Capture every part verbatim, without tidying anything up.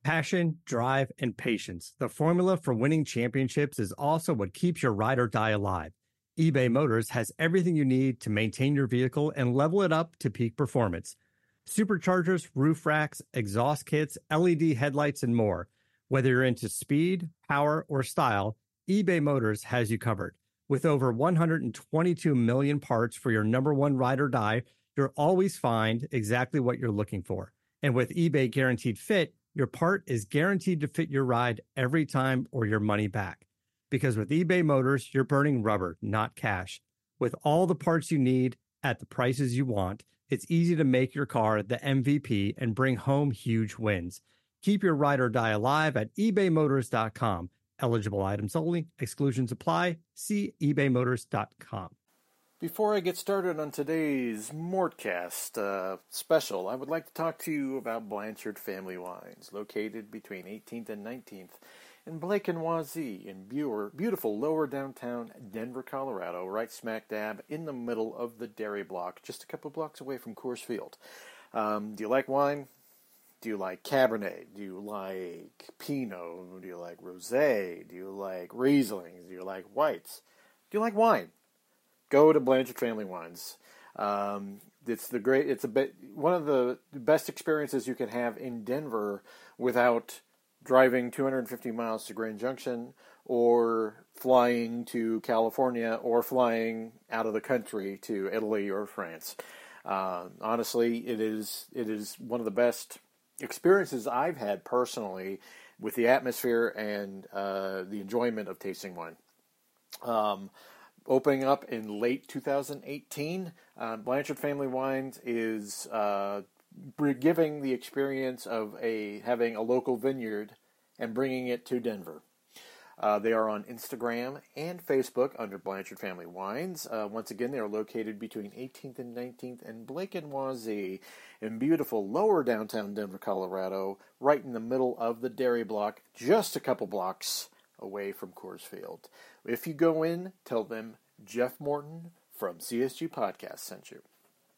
Passion, drive, and patience. The formula for winning championships is also what keeps your ride or die alive. eBay Motors has everything you need to maintain your vehicle and level it up to peak performance. Superchargers, roof racks, exhaust kits, L E D headlights, and more. Whether you're into speed, power, or style, eBay Motors has you covered. With over one hundred twenty-two million parts for your number one ride or die, you'll always find exactly what you're looking for. And with eBay Guaranteed Fit, your part is guaranteed to fit your ride every time or your money back. Because with eBay Motors, you're burning rubber, not cash. With all the parts you need at the prices you want, it's easy to make your car the M V P and bring home huge wins. Keep your ride or die alive at ebay motors dot com. Eligible items only. Exclusions apply. See ebay motors dot com. Before I get started on today's Mortcast uh, special, I would like to talk to you about Blanchard Family Wines, located between eighteenth and nineteenth in Blake and Wazee in beautiful lower downtown Denver, Colorado, right smack dab in the middle of the dairy block, just a couple blocks away from Coors Field. Um, do you like wine? Do you like Cabernet? Do you like Pinot? Do you like Rosé? Do you like Rieslings? Do you like whites? Do you like wine? Go to Blanchard Family Wines. Um, it's the great. It's a bit, one of the best experiences you can have in Denver without driving two hundred fifty miles to Grand Junction or flying to California or flying out of the country to Italy or France. Uh, honestly, it is it is one of the best experiences I've had personally with the atmosphere and uh, the enjoyment of tasting wine. Um, Opening up in late two thousand eighteen, uh, Blanchard Family Wines is uh, giving the experience of a having a local vineyard and bringing it to Denver. Uh, they are on Instagram and Facebook under Blanchard Family Wines. Uh, once again, they are located between eighteenth and nineteenth and Blake and Wazee in beautiful lower downtown Denver, Colorado, right in the middle of the dairy block, just a couple blocks away from Coors Field. If you go in, tell them Jeff Morton from C S G Podcast sent you.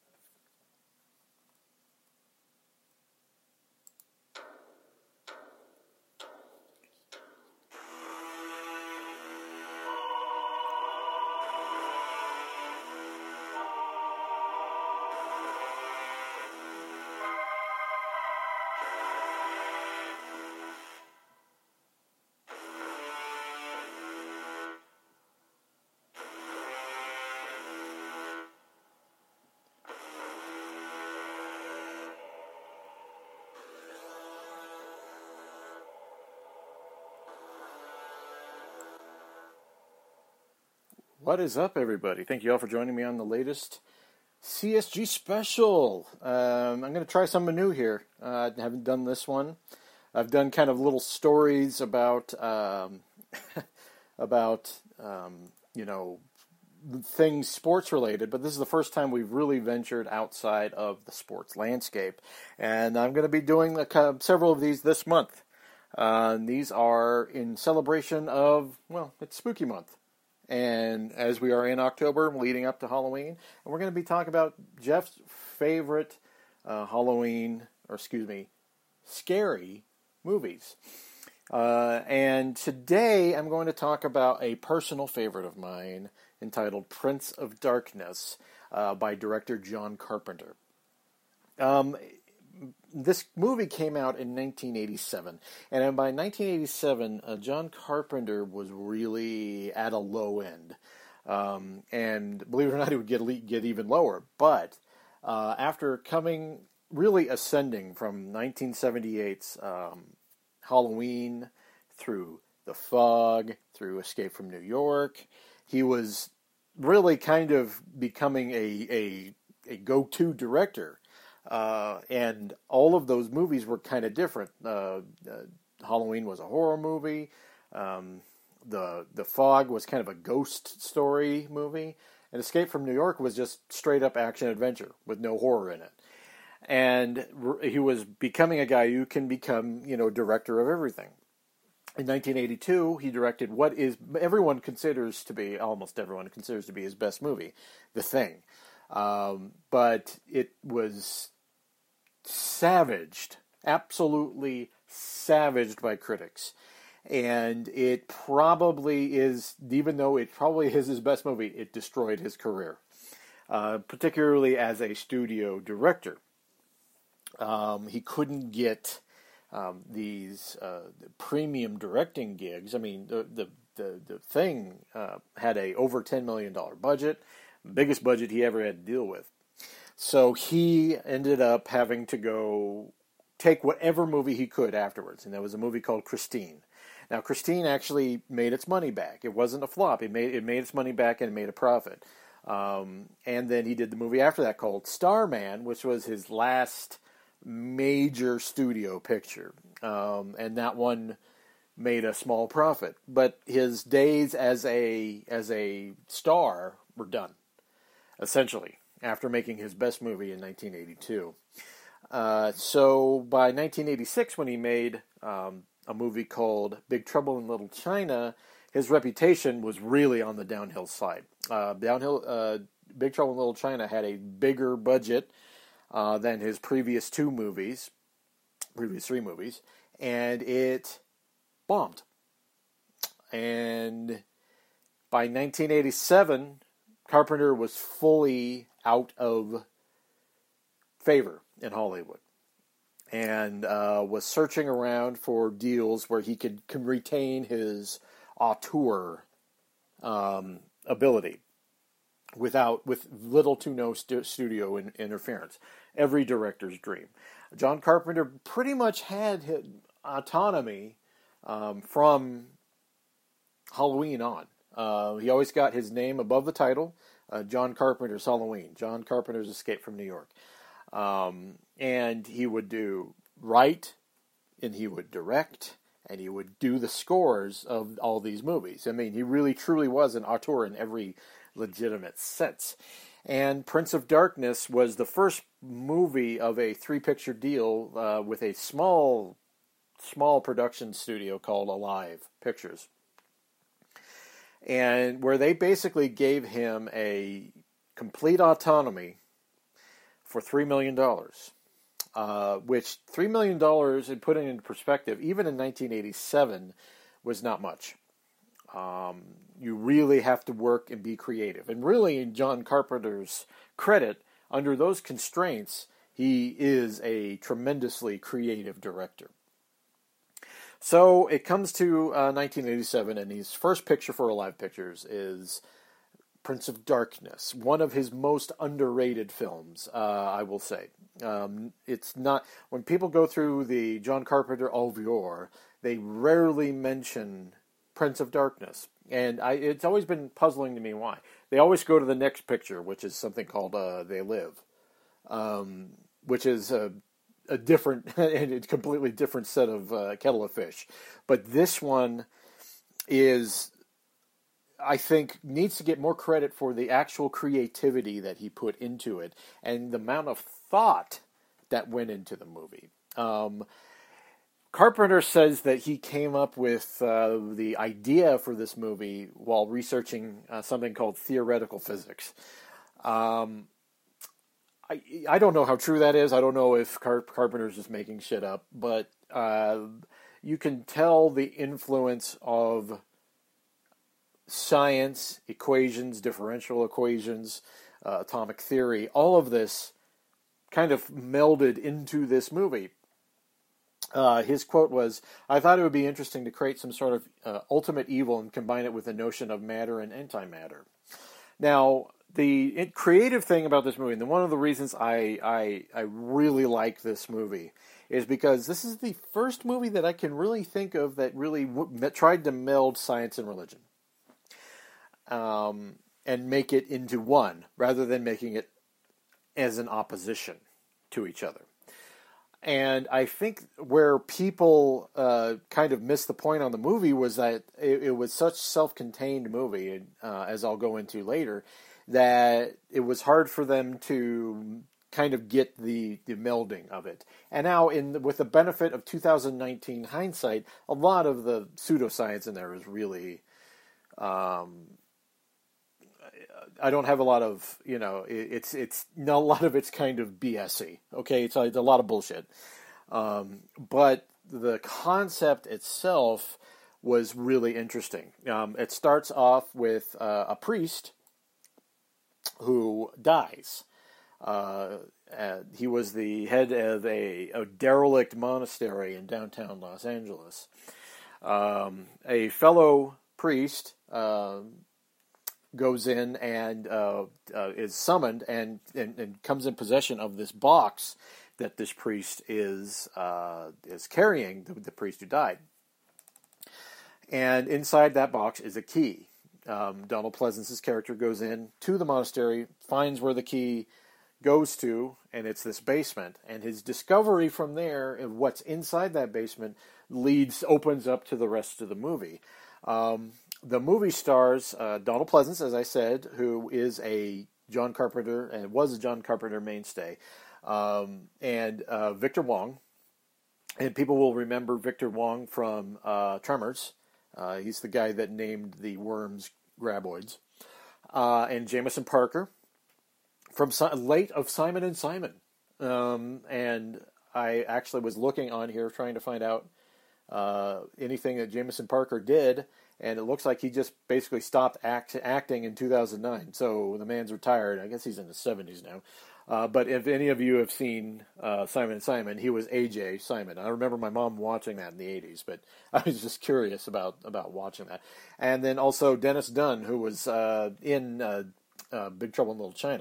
What is up, everybody? Thank you all for joining me on the latest C S G special. Um, I'm going to try something new here. Uh, I haven't done this one. I've done kind of little stories about, um, about um, you know, things sports related, but this is the first time we've really ventured outside of the sports landscape. And I'm going to be doing the, several of these this month. Uh, these are in celebration of, well, it's Spooky Month. And as we are in October, leading up to Halloween, and we're going to be talking about Jeff's favorite uh, Halloween, or excuse me, scary movies. Uh, and today I'm going to talk about a personal favorite of mine entitled Prince of Darkness uh, by director John Carpenter. Um, This movie came out in nineteen eighty-seven, and by nineteen eighty-seven, uh, John Carpenter was really at a low end. Um, and believe it or not, he would get get even lower. But uh, after coming, really ascending from nineteen seventy-eight's um, Halloween through The Fog, through Escape from New York, he was really kind of becoming a a, a go-to director. Uh, and all of those movies were kind of different. Uh, uh, Halloween was a horror movie. Um, the The Fog was kind of a ghost story movie. And Escape from New York was just straight up action adventure with no horror in it. And r- he was becoming a guy who can become, you know, director of everything. In nineteen eighty-two, he directed what is everyone considers to be, almost everyone considers to be his best movie, The Thing. Um, but it was savaged, absolutely savaged by critics. And it probably is, even though it probably is his best movie, it destroyed his career, uh, particularly as a studio director. Um, he couldn't get um, these uh, premium directing gigs. I mean, the the the, the thing uh, had a over ten million dollars budget, biggest budget he ever had to deal with. So he ended up having to go take whatever movie he could afterwards, and there was a movie called Christine. Now, Christine actually made its money back. It wasn't a flop. It made it made its money back and it made a profit. Um, and then he did the movie after that called Starman, which was his last major studio picture, um, and that one made a small profit. But his days as a as a star were done, essentially, after making his best movie in nineteen eighty-two. Uh, so by nineteen eighty-six, when he made um, a movie called Big Trouble in Little China, his reputation was really on the downhill slide. Uh, downhill, uh, Big Trouble in Little China had a bigger budget Uh, than his previous two movies, previous three movies, and it bombed. And by nineteen eighty-seven, Carpenter was fully out of favor in Hollywood, and uh, was searching around for deals where he could, could retain his auteur um, ability. Without, with little to no stu- studio in, interference. Every director's dream. John Carpenter pretty much had his autonomy um, from Halloween on. Uh, he always got his name above the title, uh, John Carpenter's Halloween, John Carpenter's Escape from New York. Um, and he would do write, and he would direct, and he would do the scores of all these movies. I mean, he really truly was an auteur in every legitimate sense. And Prince of Darkness was the first movie of a three-picture deal uh, with a small, small production studio called Alive Pictures, and where they basically gave him a complete autonomy for three million dollars, uh, which three million dollars, and putting it into perspective, even in nineteen eighty-seven, was not much. Um, you really have to work and be creative. And really, in John Carpenter's credit, under those constraints, he is a tremendously creative director. So it comes to uh, nineteen eighty-seven, and his first picture for Alive Pictures is Prince of Darkness, one of his most underrated films, uh, I will say. Um, it's not, when people go through the John Carpenter oeuvre, they rarely mention Prince of Darkness, and I, it's always been puzzling to me why. They always go to the next picture, which is something called uh, They Live, um, which is a, a different and a completely different set of uh, kettle of fish. But this one is, I think, needs to get more credit for the actual creativity that he put into it and the amount of thought that went into the movie. Um, Carpenter says that he came up with uh, the idea for this movie while researching uh, something called theoretical physics. Um, I I don't know how true that is. I don't know if Car- Carpenter's just making shit up, but uh, you can tell the influence of science, equations, differential equations, uh, atomic theory, all of this kind of melded into this movie. Uh, his quote was, "I thought it would be interesting to create some sort of uh, ultimate evil and combine it with the notion of matter and antimatter." Now, the creative thing about this movie, and one of the reasons I, I I really like this movie, is because this is the first movie that I can really think of that really w- tried to meld science and religion, um, and make it into one, rather than making it as an opposition to each other. And I think where people uh, kind of missed the point on the movie was that it, it was such self-contained movie, uh, as I'll go into later, that it was hard for them to kind of get the, the melding of it. And now, in the, with the benefit of two thousand nineteen hindsight, a lot of the pseudoscience in there is really... Um, I don't have a lot of, you know, it's it's a lot of it's kind of B S-y, okay? It's a, it's a lot of bullshit. Um, but the concept itself was really interesting. Um, it starts off with uh, a priest who dies. Uh, uh, he was the head of a, a derelict monastery in downtown Los Angeles. Um, a fellow priest uh, goes in and uh, uh, is summoned and, and, and comes in possession of this box that this priest is uh, is carrying, the, the priest who died. And inside that box is a key. Um, Donald Pleasence's character goes in to the monastery, finds where the key goes to, and it's this basement. And his discovery from there of what's inside that basement leads, opens up to the rest of the movie. Um, the movie stars uh, Donald Pleasence, as I said, who is a John Carpenter, and was a John Carpenter mainstay, um, and uh, Victor Wong. And people will remember Victor Wong from uh, Tremors. Uh, he's the guy that named the worms graboids. Uh, and Jameson Parker from si- late of Simon and Simon. Um, and I actually was looking on here trying to find out uh, anything that Jameson Parker did, and it looks like he just basically stopped act- acting in two thousand nine. So the man's retired. I guess he's in his seventies now. Uh, but if any of you have seen uh, Simon and Simon, he was A J Simon. I remember my mom watching that in the eighties, but I was just curious about, about watching that. And then also Dennis Dunn, who was uh, in uh, uh, Big Trouble in Little China.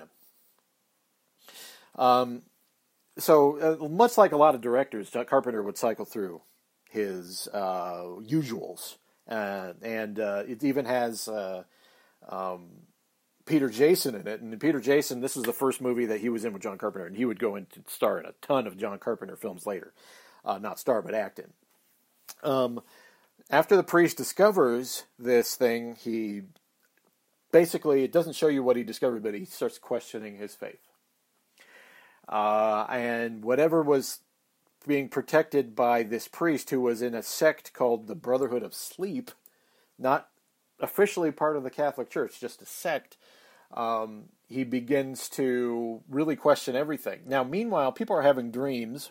Um, so uh, much like a lot of directors, Carpenter would cycle through his uh, usuals. Uh, and uh, it even has uh, um, Peter Jason in it. And Peter Jason, this was the first movie that he was in with John Carpenter, and he would go in to star in a ton of John Carpenter films later. Uh, not star, but act in. Um, after the priest discovers this thing, he basically, it doesn't show you what he discovered, but he starts questioning his faith. Uh, and whatever was being protected by this priest, who was in a sect called the Brotherhood of Sleep, not officially part of the Catholic Church, just a sect, um, he begins to really question everything. Now, meanwhile, people are having dreams,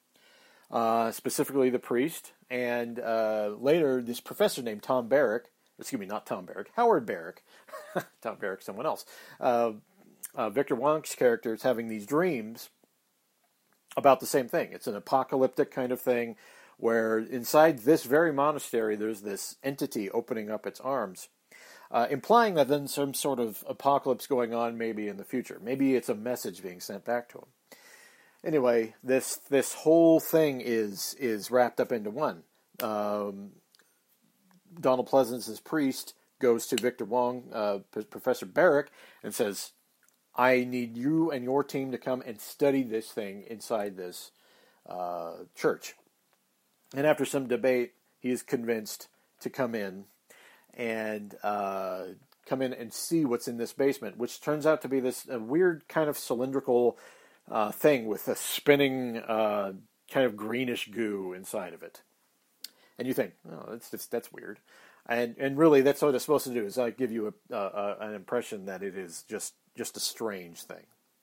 uh, specifically the priest, and uh, later this professor named Tom Barrick, excuse me, not Tom Barrick, Howard Barrick, Tom Barrick, someone else, uh, uh, Victor Wong's character is having these dreams about the same thing. It's an apocalyptic kind of thing where inside this very monastery there's this entity opening up its arms, uh, implying that then some sort of apocalypse going on maybe in the future. Maybe it's a message being sent back to him. Anyway, this this whole thing is is wrapped up into one. Um, Donald Pleasence's priest goes to Victor Wong, uh, Professor Barrick, and says, I need you and your team to come and study this thing inside this uh, church. And after some debate, he is convinced to come in and uh, come in and see what's in this basement, which turns out to be this uh, weird kind of cylindrical uh, thing with a spinning uh, kind of greenish goo inside of it. And you think, oh, that's just, that's weird. And and really, that's what it's supposed to do, is like give you a, a, an impression that it is just, just a strange thing.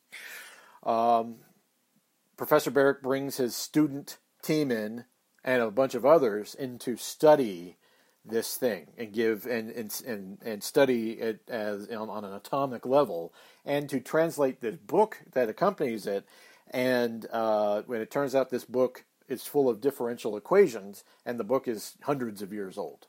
Um, Professor Barrick brings his student team in and a bunch of others in to study this thing and give and and and, and study it as on, on an atomic level, and to translate this book that accompanies it. And uh, when it turns out this book is full of differential equations, and the book is hundreds of years old.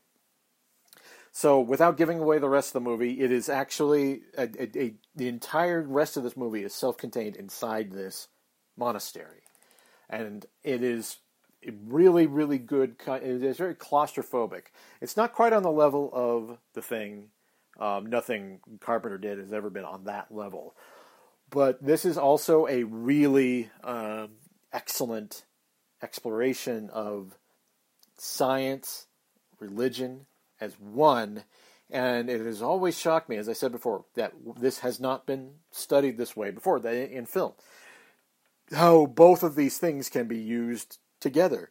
So, without giving away the rest of the movie, it is actually a, a, a, the entire rest of this movie is self-contained inside this monastery, and it is really, really good. It is very claustrophobic. It's not quite on the level of The Thing. Um, nothing Carpenter did has ever been on that level, but this is also a really um, excellent exploration of science, religion as one, and it has always shocked me, as I said before, that this has not been studied this way before in film. How both of these things can be used together.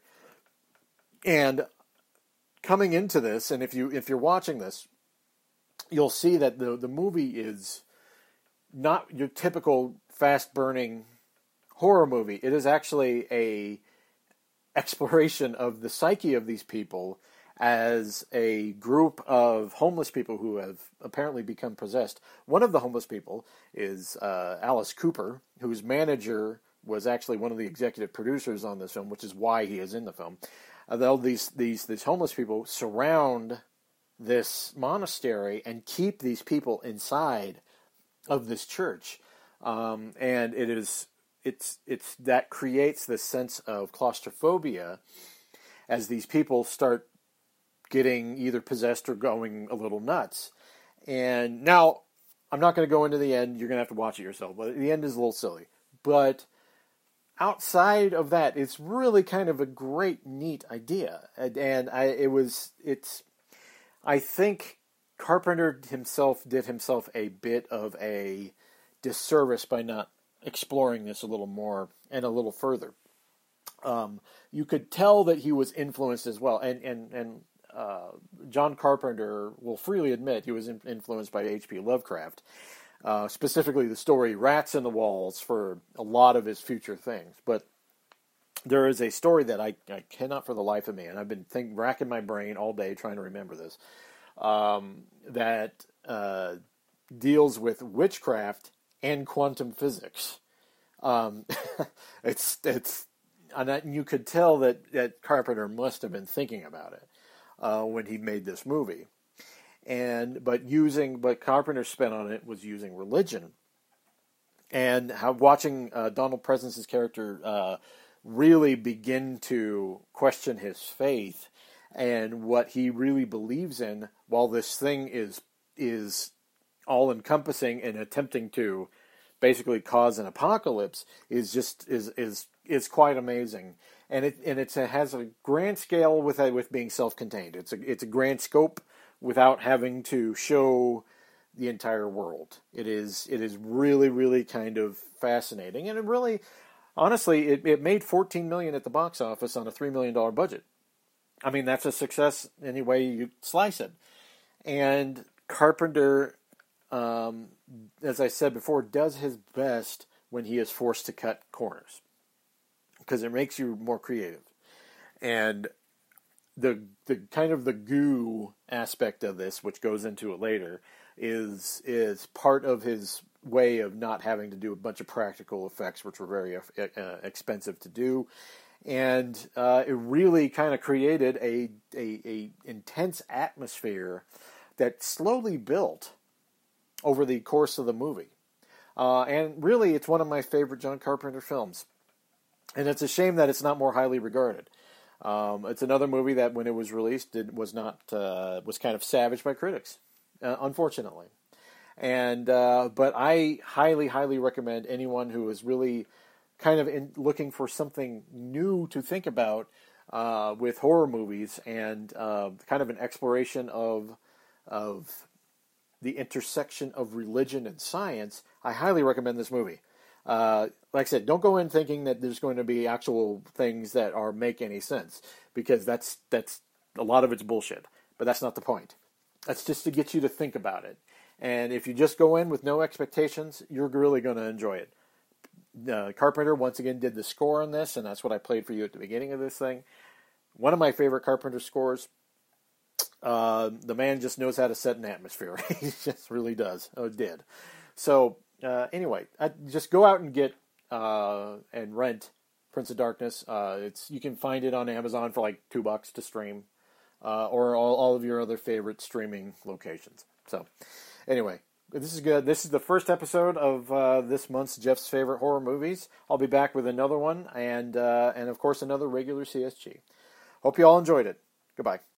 And coming into this, and if you if you're watching this, you'll see that the the movie is not your typical fast burning horror movie. It is actually a exploration of the psyche of these people as a group of homeless people who have apparently become possessed. One of the homeless people is uh, Alice Cooper, whose manager was actually one of the executive producers on this film, which is why he is in the film. Although these these these homeless people surround this monastery and keep these people inside of this church, um, and it is it's it's that creates this sense of claustrophobia as these people start getting either possessed or going a little nuts. And now, I'm not going to go into the end. You're going to have to watch it yourself. But the end is a little silly. But outside of that, it's really kind of a great, neat idea. And, and I, it was, it's, I think Carpenter himself did himself a bit of a disservice by not exploring this a little more and a little further. Um, you could tell that he was influenced as well. And, and, and, Uh, John Carpenter will freely admit he was in, influenced by H P Lovecraft, uh, specifically the story Rats in the Walls for a lot of his future things. But there is a story that I, I cannot for the life of me, and I've been think, racking my brain all day trying to remember this, um, that uh, deals with witchcraft and quantum physics. Um, it's it's and you could tell that, that Carpenter must have been thinking about it. Uh, when he made this movie, and but using but Carpenter's spin on it was using religion, and how watching uh, Donald Pleasence's character uh, really begin to question his faith and what he really believes in, while this thing is is all encompassing and attempting to basically cause an apocalypse, is just is is is quite amazing. And it and it's, it has a grand scale with with being self-contained. It's a it's a grand scope without having to show the entire world. It is it is really really kind of fascinating, and it really, honestly, it, it made fourteen million dollars at the box office on a three million dollars budget. I mean, that's a success any way you slice it. And Carpenter, um, as I said before, does his best when he is forced to cut corners, because it makes you more creative. And the the kind of the goo aspect of this, which goes into it later, is is part of his way of not having to do a bunch of practical effects, which were very uh, expensive to do. And uh, it really kind of created a, a a intense atmosphere that slowly built over the course of the movie. Uh, and really, it's one of my favorite John Carpenter films. And it's a shame that it's not more highly regarded. Um, it's another movie that, when it was released, it was not uh, was kind of savaged by critics, uh, unfortunately. And uh, but I highly, highly recommend anyone who is really kind of in, looking for something new to think about uh, with horror movies, and uh, kind of an exploration of of the intersection of religion and science. I highly recommend this movie. Uh, like I said, don't go in thinking that there's going to be actual things that are make any sense, because that's that's a lot of it's bullshit. But that's not the point. That's just to get you to think about it. And if you just go in with no expectations, you're really going to enjoy it. Uh, Carpenter once again did the score on this, and that's what I played for you at the beginning of this thing. One of my favorite Carpenter scores. Uh, the man just knows how to set an atmosphere. He just really does. Oh, did. So. Uh, anyway, I, just go out and get uh, and rent Prince of Darkness. Uh, it's you can find it on Amazon for like two bucks to stream, uh, or all, all of your other favorite streaming locations. So, anyway, this is good. This is the first episode of uh, this month's Jeff's Favorite Horror Movies. I'll be back with another one, and uh, and of course another regular C S G. Hope you all enjoyed it. Goodbye.